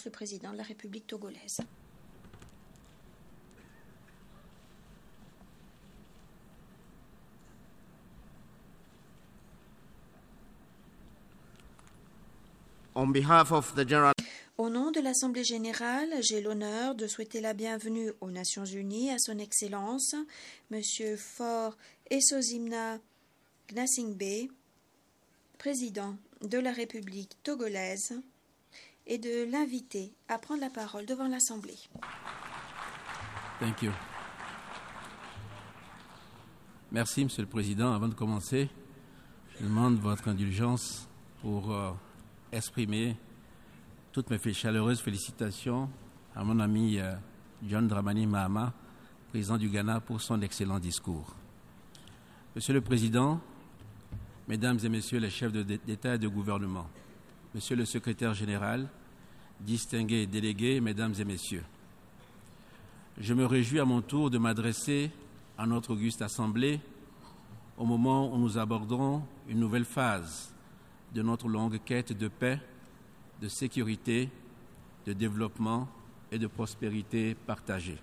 le président de la République togolaise. On behalf of the General Au nom de l'Assemblée générale, j'ai l'honneur de souhaiter la bienvenue aux Nations unies à son Excellence, M. Faure Essozimna Gnassingbé, président de la République togolaise, et de l'inviter à prendre la parole devant l'Assemblée. Thank you. Merci, Monsieur le Président. Avant de commencer, je demande votre indulgence pour exprimer toutes mes chaleureuses félicitations à mon ami John Dramani Mahama, président du Ghana, pour son excellent discours. Monsieur le Président, Mesdames et Messieurs les chefs d'État et de gouvernement, Monsieur le Secrétaire général, distingués délégués, Mesdames et Messieurs, je me réjouis à mon tour de m'adresser à notre auguste Assemblée au moment où nous abordons une nouvelle phase de notre longue quête de paix, de sécurité, de développement et de prospérité partagée.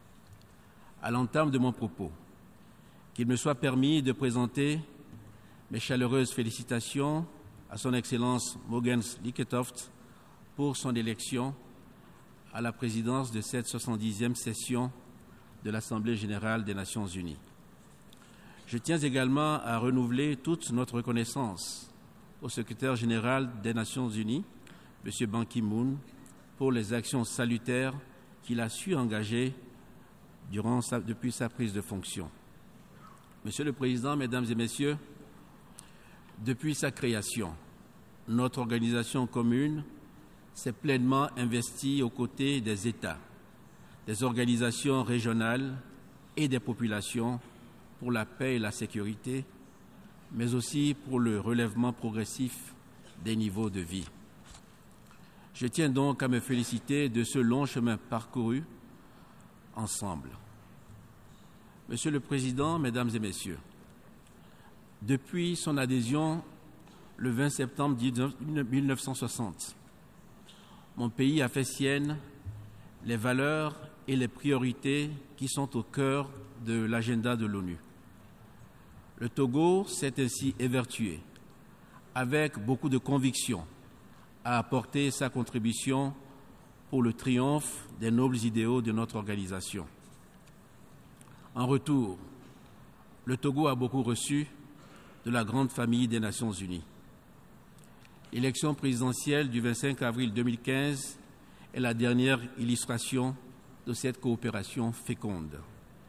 À l'entame de mon propos, qu'il me soit permis de présenter mes chaleureuses félicitations à son Excellence Mogens Lykketoft pour son élection à la présidence de cette 70e session de l'Assemblée générale des Nations unies. Je tiens également à renouveler toute notre reconnaissance au secrétaire général des Nations unies, M. Ban Ki-moon, pour les actions salutaires qu'il a su engager depuis sa prise de fonction. Monsieur le Président, Mesdames et Messieurs, depuis sa création, notre organisation commune s'est pleinement investie aux côtés des États, des organisations régionales et des populations pour la paix et la sécurité, mais aussi pour le relèvement progressif des niveaux de vie. Je tiens donc à me féliciter de ce long chemin parcouru ensemble. Monsieur le Président, Mesdames et Messieurs, depuis son adhésion le 20 septembre 1960, mon pays a fait sienne les valeurs et les priorités qui sont au cœur de l'agenda de l'ONU. Le Togo s'est ainsi évertué, avec beaucoup de conviction, à apporter sa contribution pour le triomphe des nobles idéaux de notre organisation. En retour, le Togo a beaucoup reçu de la grande famille des Nations unies. L'élection présidentielle du 25 avril 2015 est la dernière illustration de cette coopération féconde.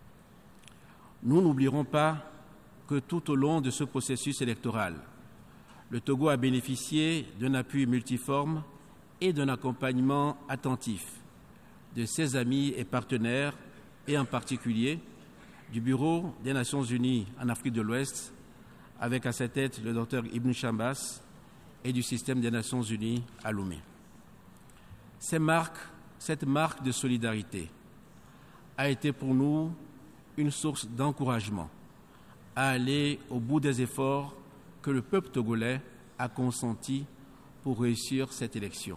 Nous n'oublierons pas que tout au long de ce processus électoral, le Togo a bénéficié d'un appui multiforme et d'un accompagnement attentif de ses amis et partenaires, et en particulier du Bureau des Nations unies en Afrique de l'Ouest, avec à sa tête le Dr Ibn Chambas, et du système des Nations unies à Lomé. Cette marque de solidarité a été pour nous une source d'encouragement à aller au bout des efforts que le peuple togolais a consenti pour réussir cette élection.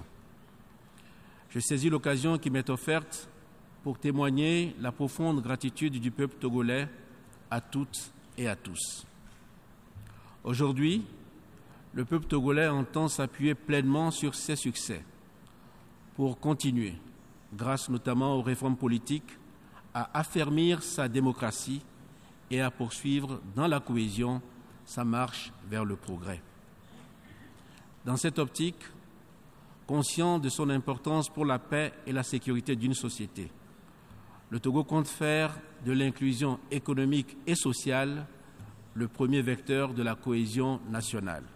Je saisis l'occasion qui m'est offerte pour témoigner la profonde gratitude du peuple togolais à toutes et à tous. Aujourd'hui, le peuple togolais entend s'appuyer pleinement sur ses succès pour continuer, grâce notamment aux réformes politiques, à affermir sa démocratie et à poursuivre dans la cohésion sa marche vers le progrès. Dans cette optique, conscient de son importance pour la paix et la sécurité d'une société, le Togo compte faire de l'inclusion économique et sociale le premier vecteur de la cohésion nationale.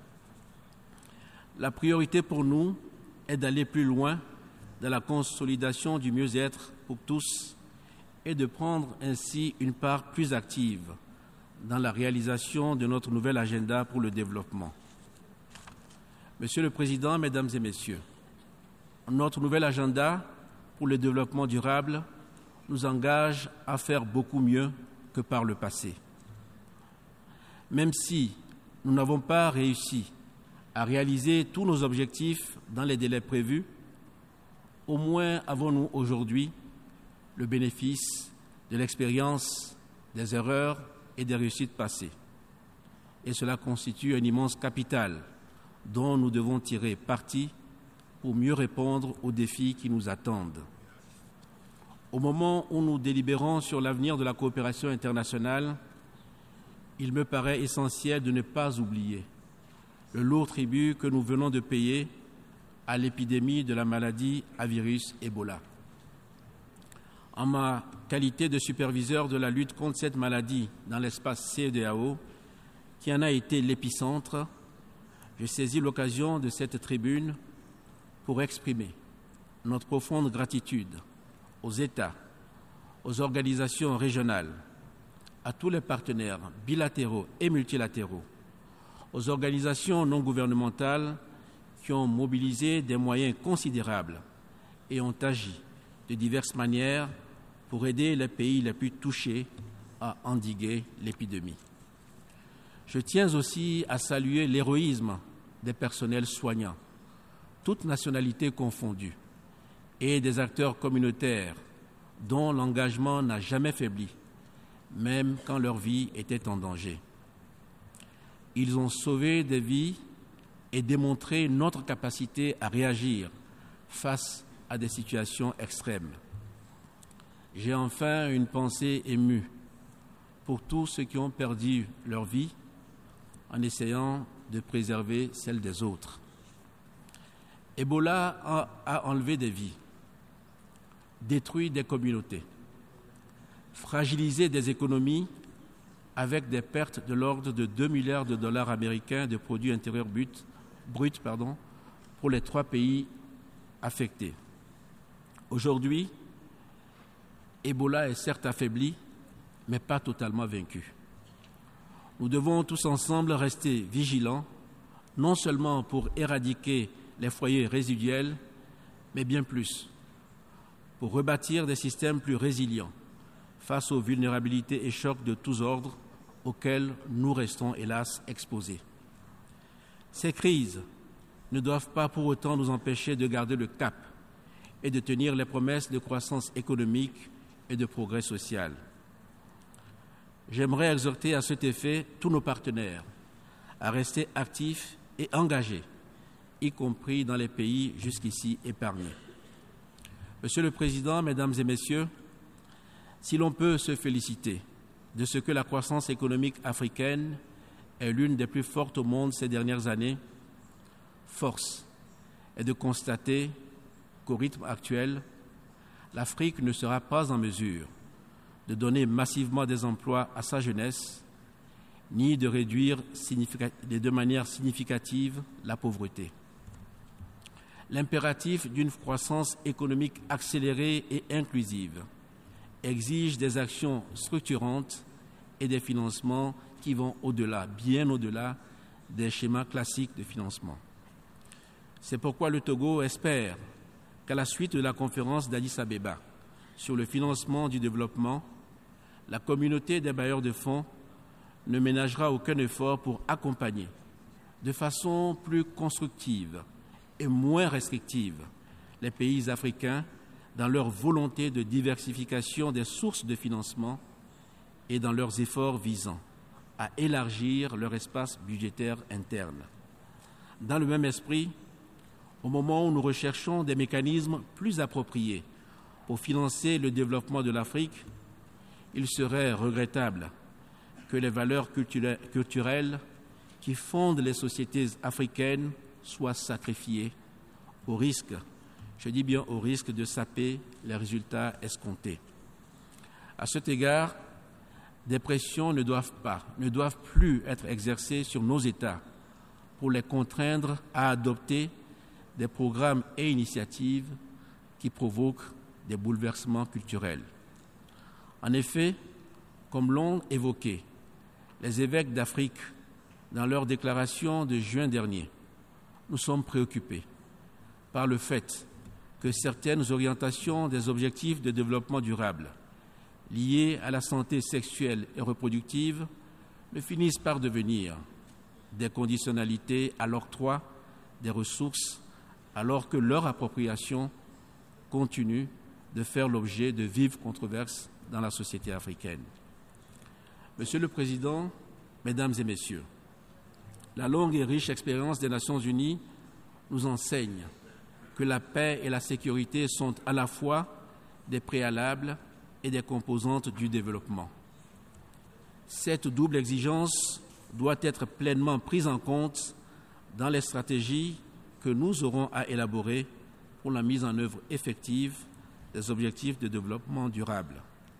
La priorité pour nous est d'aller plus loin dans la consolidation du mieux-être pour tous et de prendre ainsi une part plus active dans la réalisation de notre nouvel agenda pour le développement. Monsieur le Président, Mesdames et Messieurs, notre nouvel agenda pour le développement durable nous engage à faire beaucoup mieux que par le passé. Même si nous n'avons pas réussi à réaliser tous nos objectifs dans les délais prévus, au moins avons-nous aujourd'hui le bénéfice de l'expérience, des erreurs et des réussites passées. Et cela constitue un immense capital dont nous devons tirer parti pour mieux répondre aux défis qui nous attendent. Au moment où nous délibérons sur l'avenir de la coopération internationale, il me paraît essentiel de ne pas oublier le lourd tribut que nous venons de payer à l'épidémie de la maladie à virus Ebola. En ma qualité de superviseur de la lutte contre cette maladie dans l'espace CEDEAO, qui en a été l'épicentre, je saisis l'occasion de cette tribune pour exprimer notre profonde gratitude aux États, aux organisations régionales, à tous les partenaires bilatéraux et multilatéraux, aux organisations non gouvernementales qui ont mobilisé des moyens considérables et ont agi de diverses manières pour aider les pays les plus touchés à endiguer l'épidémie. Je tiens aussi à saluer l'héroïsme des personnels soignants, toutes nationalités confondues, et des acteurs communautaires dont l'engagement n'a jamais faibli, même quand leur vie était en danger. Ils ont sauvé des vies et démontré notre capacité à réagir face à des situations extrêmes. J'ai enfin une pensée émue pour tous ceux qui ont perdu leur vie en essayant de préserver celle des autres. Ebola a enlevé des vies, détruit des communautés, fragilisé des économies avec des pertes de l'ordre de 2 milliards de dollars américains de produits intérieurs bruts pour les 3 pays affectés. Aujourd'hui, Ebola est certes affaibli, mais pas totalement vaincu. Nous devons tous ensemble rester vigilants, non seulement pour éradiquer les foyers résiduels, mais bien plus, pour rebâtir des systèmes plus résilients face aux vulnérabilités et chocs de tous ordres auxquels nous restons hélas exposés. Ces crises ne doivent pas pour autant nous empêcher de garder le cap et de tenir les promesses de croissance économique et de progrès social. J'aimerais exhorter à cet effet tous nos partenaires à rester actifs et engagés, y compris dans les pays jusqu'ici épargnés. Monsieur le Président, Mesdames et Messieurs, si l'on peut se féliciter de ce que la croissance économique africaine est l'une des plus fortes au monde ces dernières années, force est de constater qu'au rythme actuel, l'Afrique ne sera pas en mesure de donner massivement des emplois à sa jeunesse, ni de réduire de manière significative la pauvreté. L'impératif d'une croissance économique accélérée et inclusive exige des actions structurantes et des financements qui vont au-delà, bien au-delà des schémas classiques de financement. C'est pourquoi le Togo espère qu'à la suite de la conférence d'Addis-Abeba sur le financement du développement, la communauté des bailleurs de fonds ne ménagera aucun effort pour accompagner de façon plus constructive et moins restrictive les pays africains dans leur volonté de diversification des sources de financement et dans leurs efforts visant à élargir leur espace budgétaire interne. Dans le même esprit, au moment où nous recherchons des mécanismes plus appropriés pour financer le développement de l'Afrique, il serait regrettable que les valeurs culturelles qui fondent les sociétés africaines soient sacrifiées au risque, je dis bien au risque de saper les résultats escomptés. À cet égard, des pressions ne doivent plus être exercées sur nos États pour les contraindre à adopter des programmes et initiatives qui provoquent des bouleversements culturels. En effet, comme l'ont évoqué les évêques d'Afrique dans leur déclaration de juin dernier, nous sommes préoccupés par le fait que certaines orientations des objectifs de développement durable liées à la santé sexuelle et reproductive ne finissent par devenir des conditionnalités à l'octroi des ressources alors que leur appropriation continue de faire l'objet de vives controverses dans la société africaine. Monsieur le Président, Mesdames et Messieurs, la longue et riche expérience des Nations Unies nous enseigne que la paix et la sécurité sont à la fois des préalables et des composantes du développement. Cette double exigence doit être pleinement prise en compte dans les stratégies que nous aurons à élaborer pour la mise en œuvre effective des objectifs de développement durable.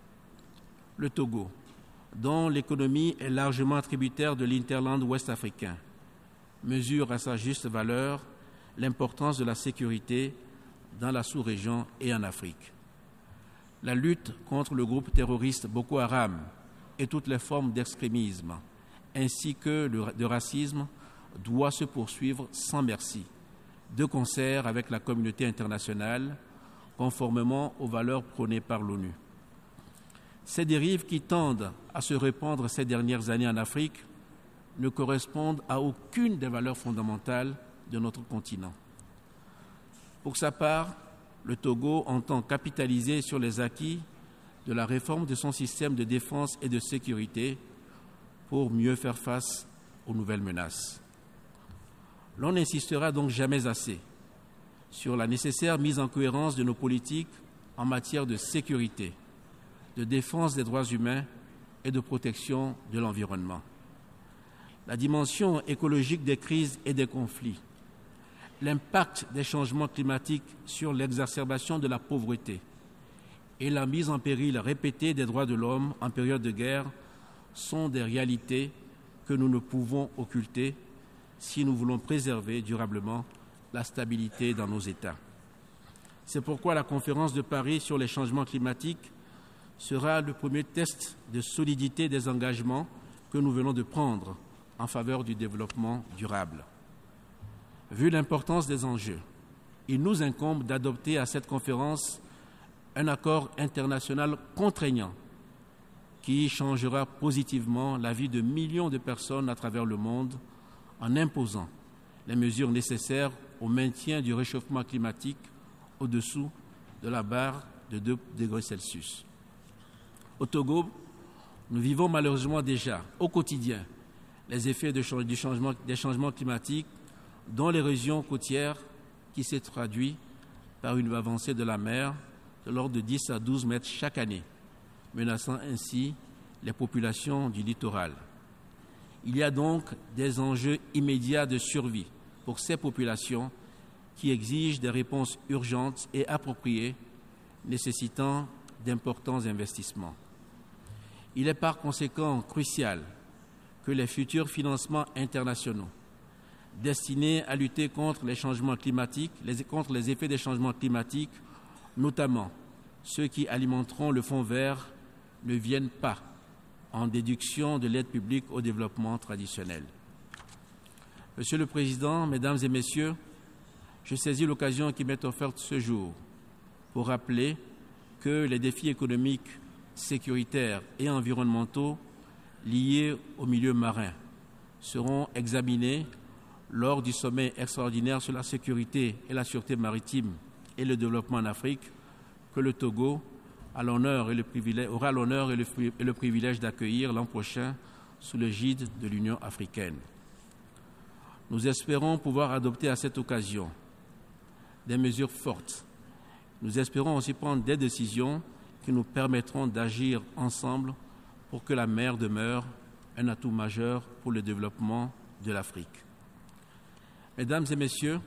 Le Togo, dont l'économie est largement tributaire de l'hinterland ouest-africain, mesure à sa juste valeur l'importance de la sécurité dans la sous-région et en Afrique. La lutte contre le groupe terroriste Boko Haram et toutes les formes d'extrémisme, ainsi que de racisme, doit se poursuivre sans merci, de concert avec la communauté internationale, conformément aux valeurs prônées par l'ONU. Ces dérives qui tendent à se répandre ces dernières années en Afrique ne correspondent à aucune des valeurs fondamentales de notre continent. Pour sa part, le Togo entend capitaliser sur les acquis de la réforme de son système de défense et de sécurité pour mieux faire face aux nouvelles menaces. L'on n'insistera donc jamais assez sur la nécessaire mise en cohérence de nos politiques en matière de sécurité, de défense des droits humains et de protection de l'environnement. La dimension écologique des crises et des conflits, l'impact des changements climatiques sur l'exacerbation de la pauvreté et la mise en péril répétée des droits de l'homme en période de guerre sont des réalités que nous ne pouvons occulter si nous voulons préserver durablement la stabilité dans nos États. C'est pourquoi la conférence de Paris sur les changements climatiques sera le premier test de solidité des engagements que nous venons de prendre en faveur du développement durable. Vu l'importance des enjeux, il nous incombe d'adopter à cette conférence un accord international contraignant qui changera positivement la vie de millions de personnes à travers le monde en imposant les mesures nécessaires au maintien du réchauffement climatique au-dessous de la barre de 2 degrés Celsius. Au Togo, nous vivons malheureusement déjà au quotidien les effets des changements climatiques, dont l'érosion côtière qui s'est traduite par une avancée de la mer de l'ordre de 10 à 12 mètres chaque année, menaçant ainsi les populations du littoral. Il y a donc des enjeux immédiats de survie pour ces populations qui exigent des réponses urgentes et appropriées, nécessitant d'importants investissements. Il est par conséquent crucial que les futurs financements internationaux destinés à lutter contre les changements climatiques, contre les effets des changements climatiques, notamment ceux qui alimenteront le Fonds vert, ne viennent pas en déduction de l'aide publique au développement traditionnel. Monsieur le Président, Mesdames et Messieurs, je saisis l'occasion qui m'est offerte ce jour pour rappeler que les défis économiques, sécuritaires et environnementaux liés au milieu marin seront examinés lors du sommet extraordinaire sur la sécurité et la sûreté maritime et le développement en Afrique que le Togo aura l'honneur et le privilège d'accueillir l'an prochain sous l'égide de l'Union africaine. Nous espérons pouvoir adopter à cette occasion des mesures fortes. Nous espérons aussi prendre des décisions qui nous permettront d'agir ensemble pour que la mer demeure un atout majeur pour le développement de l'Afrique. Mesdames et Messieurs,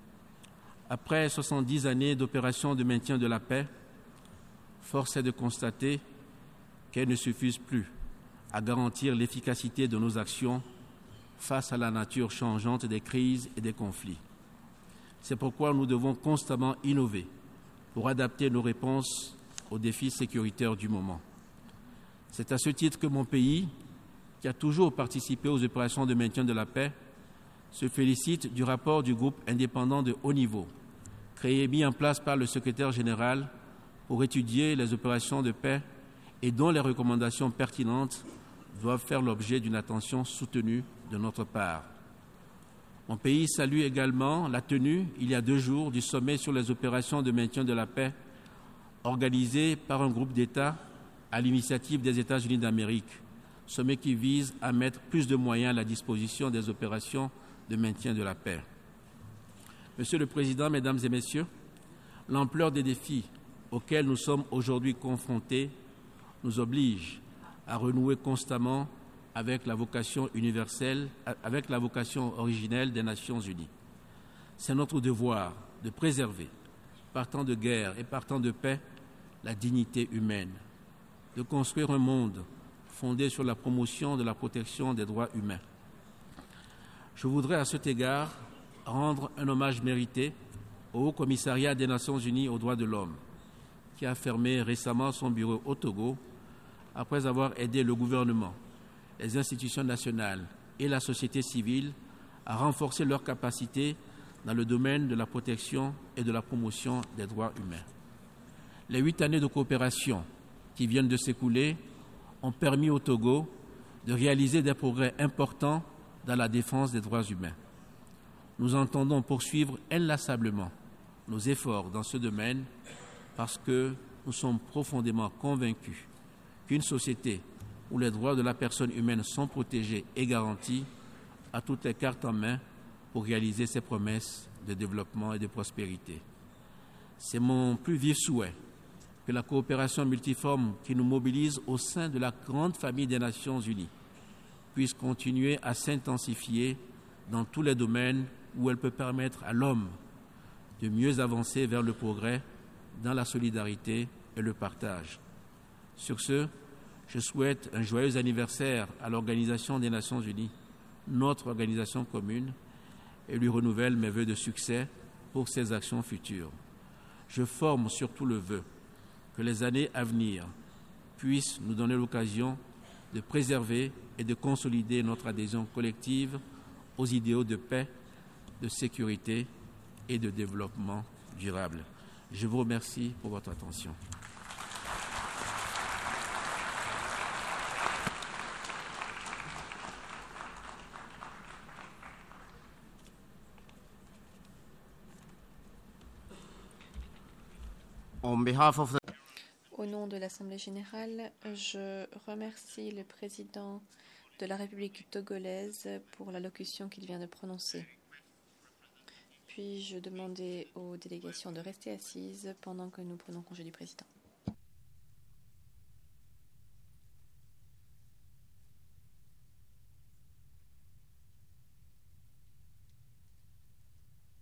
après 70 années d'opérations de maintien de la paix, force est de constater qu'elles ne suffisent plus à garantir l'efficacité de nos actions face à la nature changeante des crises et des conflits. C'est pourquoi nous devons constamment innover pour adapter nos réponses aux défis sécuritaires du moment. C'est à ce titre que mon pays, qui a toujours participé aux opérations de maintien de la paix, se félicite du rapport du groupe indépendant de haut niveau, créé et mis en place par le secrétaire général pour étudier les opérations de paix et dont les recommandations pertinentes doivent faire l'objet d'une attention soutenue de notre part. Mon pays salue également la tenue, il y a 2 jours, du sommet sur les opérations de maintien de la paix organisé par un groupe d'États à l'initiative des États-Unis d'Amérique, sommet qui vise à mettre plus de moyens à la disposition des opérations de maintien de la paix. Monsieur le Président, Mesdames et Messieurs, l'ampleur des défis auxquels nous sommes aujourd'hui confrontés nous oblige à renouer constamment avec la vocation universelle, avec la vocation originelle des Nations Unies. C'est notre devoir de préserver, par temps de guerre et par temps de paix, la dignité humaine, de construire un monde fondé sur la promotion de la protection des droits humains. Je voudrais à cet égard rendre un hommage mérité au Haut Commissariat des Nations Unies aux droits de l'homme, qui a fermé récemment son bureau au Togo après avoir aidé le gouvernement, les institutions nationales et la société civile à renforcer leurs capacités dans le domaine de la protection et de la promotion des droits humains. Les 8 années de coopération qui viennent de s'écouler ont permis au Togo de réaliser des progrès importants dans la défense des droits humains. Nous entendons poursuivre inlassablement nos efforts dans ce domaine parce que nous sommes profondément convaincus qu'une société où les droits de la personne humaine sont protégés et garantis a toutes les cartes en main pour réaliser ses promesses de développement et de prospérité. C'est mon plus vif souhait que la coopération multiforme qui nous mobilise au sein de la grande famille des Nations Unies puisse continuer à s'intensifier dans tous les domaines où elle peut permettre à l'homme de mieux avancer vers le progrès dans la solidarité et le partage. Sur ce, je souhaite un joyeux anniversaire à l'Organisation des Nations Unies, notre organisation commune, et lui renouvelle mes vœux de succès pour ses actions futures. Je forme surtout le vœu que les années à venir puissent nous donner l'occasion de préserver et de consolider notre adhésion collective aux idéaux de paix, de sécurité et de développement durable. Je vous remercie pour votre attention. On behalf of the Au nom de l'Assemblée générale, je remercie le président de la République togolaise pour l'allocution qu'il vient de prononcer. Puis-je demander aux délégations de rester assises pendant que nous prenons congé du président.